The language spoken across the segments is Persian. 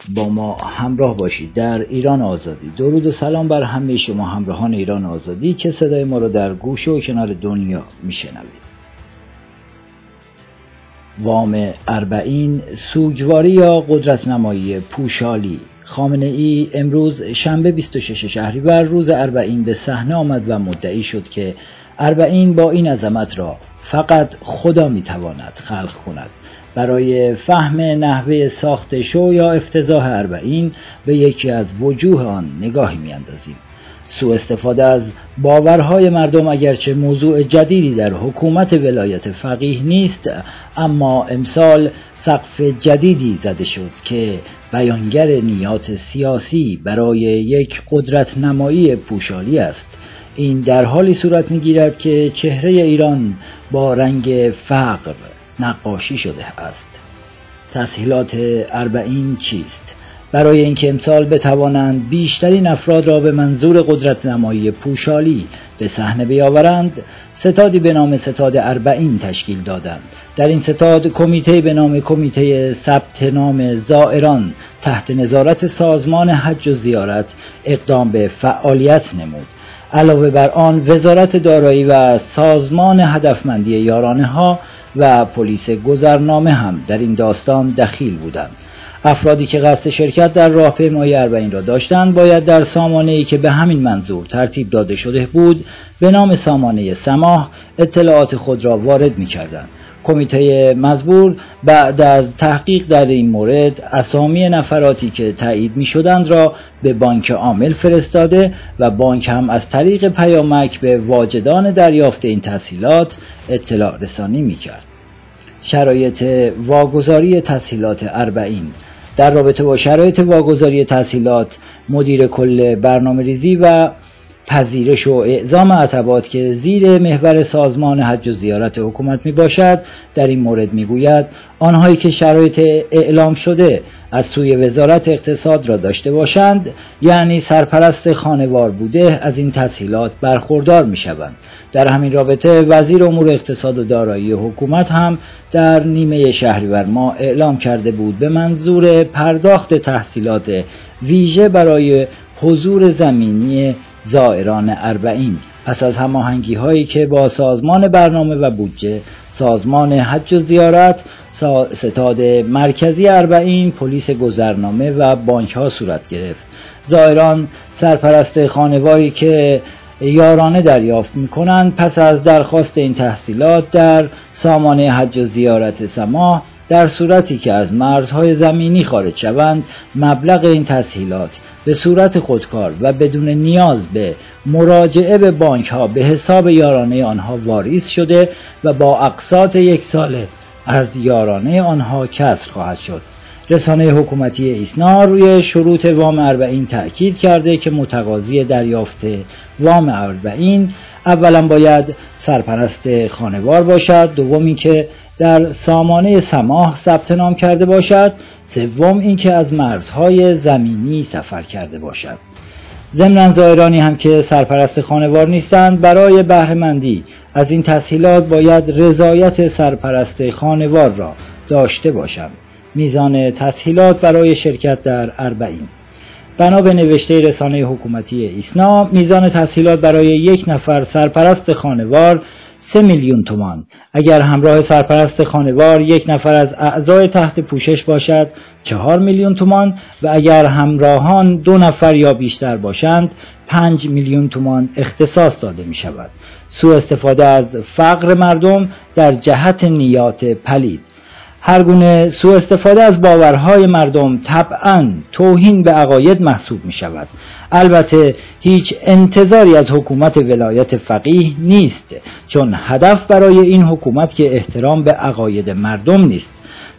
با ما همراه باشید در ایران آزادی. درود و سلام بر همه شما همراهان ایران آزادی که صدای ما را در گوشه و کنار دنیا میشنوید. وام اربعین، سوگواری یا قدرت‌نمایی پوشالی. خامنه‌ای امروز شنبه 26 شهریور روز اربعین به صحنه آمد و مدعی شد که اربعین با این عظمت را فقط خدا میتواند خلق کند. برای فهم نحوه ساخت شو یا افتضاح اربعین به یکی از وجوه آن نگاهی میاندازیم. سوء استفاده از باورهای مردم اگرچه موضوع جدیدی در حکومت ولایت فقیه نیست، اما امسال سقف جدیدی زده شد که بیانگر نیات سیاسی برای یک قدرت نمایی پوشالی است. این در حالی صورت می‌گیرد که چهره ایران با رنگ فقر نقاشی شده است. تسهیلات اربعین چیست؟ برای اینکه امسال بتوانند بیشترین افراد را به منظور قدرت نمایی پوشالی به صحنه بیاورند، ستادی به نام ستاد اربعین تشکیل دادند. در این ستاد کمیته به نام کمیته ثبت نام زائران تحت نظارت سازمان حج و زیارت اقدام به فعالیت نمود. علاوه بر آن وزارت دارایی و سازمان هدفمندی یارانه‌ها و پلیس گذرنامه هم در این داستان دخیل بودند. افرادی که قصد شرکت در راهپیمایی اربعین را داشتند باید در سامانه‌ای که به همین منظور ترتیب داده شده بود به نام سامانه سماح اطلاعات خود را وارد می‌کردند. کمیته مزبور بعد از تحقیق در این مورد اسامی نفراتی که تایید می‌شدند را به بانک عامل فرستاده و بانک هم از طریق پیامک به واجدان دریافت این تسهیلات اطلاع رسانی می‌کرد. شرایط واگذاری تسهیلات اربعین. در رابطه با شرایط واگذاری تسهیلات، مدیر کل برنامه‌ریزی و پذیرش و اعزام عتبات که زیر محور سازمان حج و زیارت حکومت می باشد در این مورد می گوید آنهایی که شرایط اعلام شده از سوی وزارت اقتصاد را داشته باشند، یعنی سرپرست خانوار بوده، از این تسهیلات برخوردار می شوند. در همین رابطه وزیر امور اقتصاد و دارایی حکومت هم در نیمه شهریور ماه اعلام کرده بود به منظور پرداخت تسهیلات ویژه برای حضور زمینی زائران اربعین پس از هماهنگی هایی که با سازمان برنامه و بودجه، سازمان حج و زیارت، ستاد مرکزی اربعین، پلیس گذرنامه و بانک ها صورت گرفت. زائران سرپرست خانواری که یارانه دریافت می‌کنند پس از درخواست این تسهیلات در سامانه حج و زیارت سماح در صورتی که از مرزهای زمینی خارج شوند، مبلغ این تسهیلات به صورت خودکار و بدون نیاز به مراجعه به بانک ها به حساب یارانه آنها واریز شده و با اقساط 1 ساله از یارانه آنها کسر خواهد شد. رسانه حکومتی ایسنا روی شروط وام اربعین تأکید کرده که متقاضی دریافت وام اربعین اولا باید سرپرست خانوار باشد، دوم اینکه در سامانه سماح ثبت نام کرده باشد، سوم اینکه از مرزهای زمینی سفر کرده باشد. ضمن زائرانی هم که سرپرست خانوار نیستند برای بهره‌مندی از این تسهیلات باید رضایت سرپرست خانوار را داشته باشند. میزان تسهیلات برای شرکت در اربعین. بنا به نوشته رسانه حکومتی ایسنا، میزان تسهیلات برای یک نفر سرپرست خانوار 3 میلیون تومان. اگر همراه سرپرست خانوار یک نفر از اعضای تحت پوشش باشد 4 میلیون تومان و اگر همراهان 2 نفر یا بیشتر باشند 5 میلیون تومان اختصاص داده می شود. سوء استفاده از فقر مردم در جهت نیات پلید. هر گونه سوء استفاده از باورهای مردم طبعاً توهین به عقاید محسوب می شود. البته هیچ انتظاری از حکومت ولایت فقیه نیست، چون هدف برای این حکومت که احترام به عقاید مردم نیست.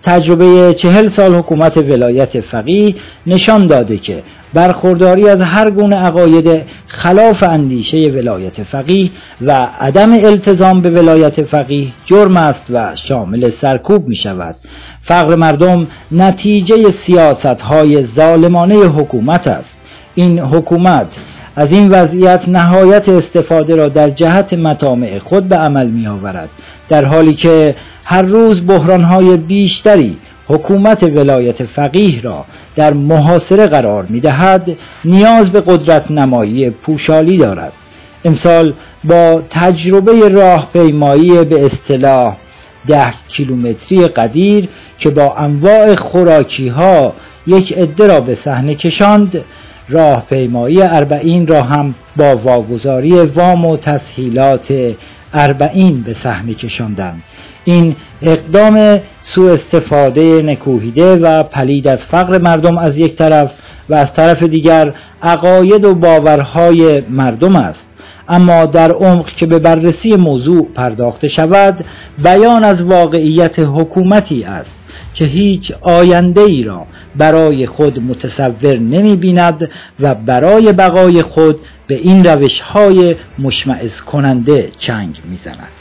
تجربه 40 سال حکومت ولایت فقیه نشان داده که برخورداری از هر گونه عقاید خلاف اندیشه ولایت فقیه و عدم التزام به ولایت فقیه جرم است و شامل سرکوب می شود. فقر مردم نتیجه سیاست‌های ظالمانه حکومت است. این حکومت از این وضعیت نهایت استفاده را در جهت مطامع خود به عمل می آورد، در حالی که هر روز بحران‌های بیشتری حکومت ولایت فقیه را در محاصره قرار می‌دهد، نیاز به قدرت نمایی پوشالی دارد. امسال با تجربه راهپیمایی به اصطلاح 10 کیلومتری قدیر که با انواع خوراکی‌ها یک عده را به صحنه کشاند، راهپیمایی اربعین را هم با واگذاری وام و تسهیلات اربعین به صحنه کشاندند. این اقدام سوء استفاده نکوهیده و پلید از فقر مردم از یک طرف و از طرف دیگر عقاید و باورهای مردم است. اما در عمق که به بررسی موضوع پرداخته شود، بیان از واقعیت حکومتی است که هیچ آینده ای را برای خود متصور نمی بیند و برای بقای خود به این روش‌های مشمئز کننده چنگ می زند.